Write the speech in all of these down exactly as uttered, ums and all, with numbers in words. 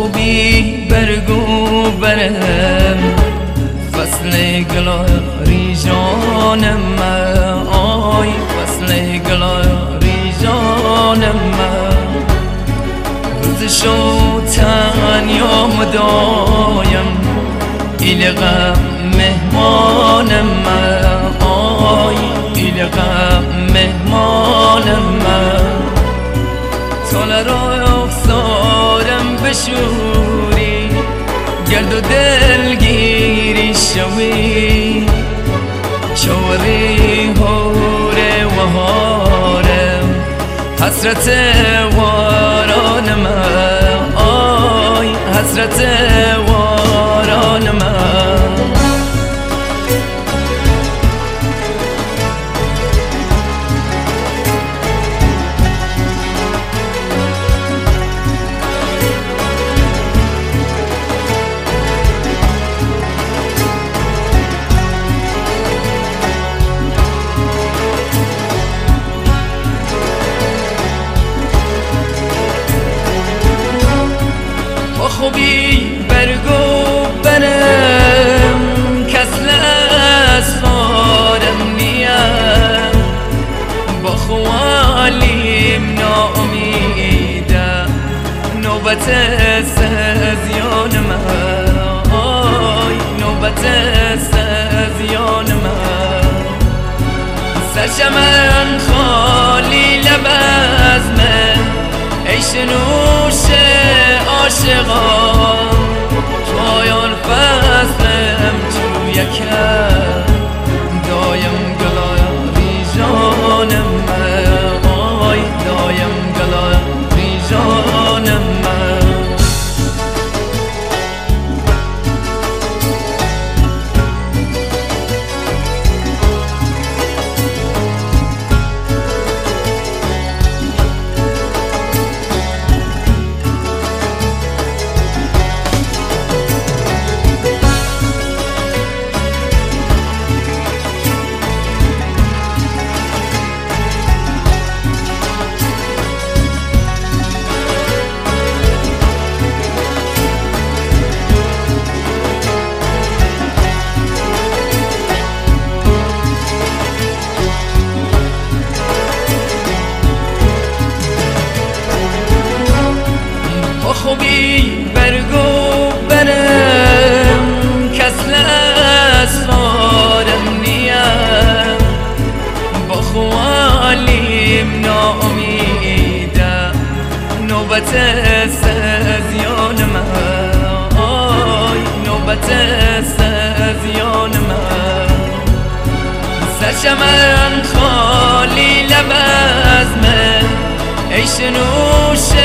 خوبی برگو برم فصل گلاری جانم آی فصل گلاری جانم روز شو تنیا مدایم ایل غم مهمانم آی ایل غم مهمانم تا رخسارم بشوری گرد و دلگیری شوی شوری هوره و هارم حسرت وارانم آی حسرت وارانم خوبی برگو برم کسل اسفارم نیم با خوالیم ناامیدم نوبت سزیانم آی نوبت سزیانم سرشمن خالی لب از من ای شنوش عاشقان پایان فصلم تو یکم دایم گلاری جانم آی دایم گلاری جانم خوبی برگو برم کسل اسفارم نیم با خوالیم ناامیدم نوبت سزیانم آی نوبت سزیانم سرشمن خالی لب از من ای شنوش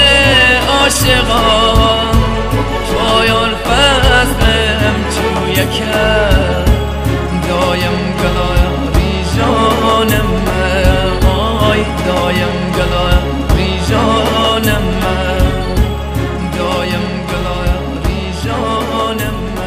عاشقان پایان فصلم تو یکم دایم گلاری جانم آی دایم گلاری جانم دایم گلاری جانم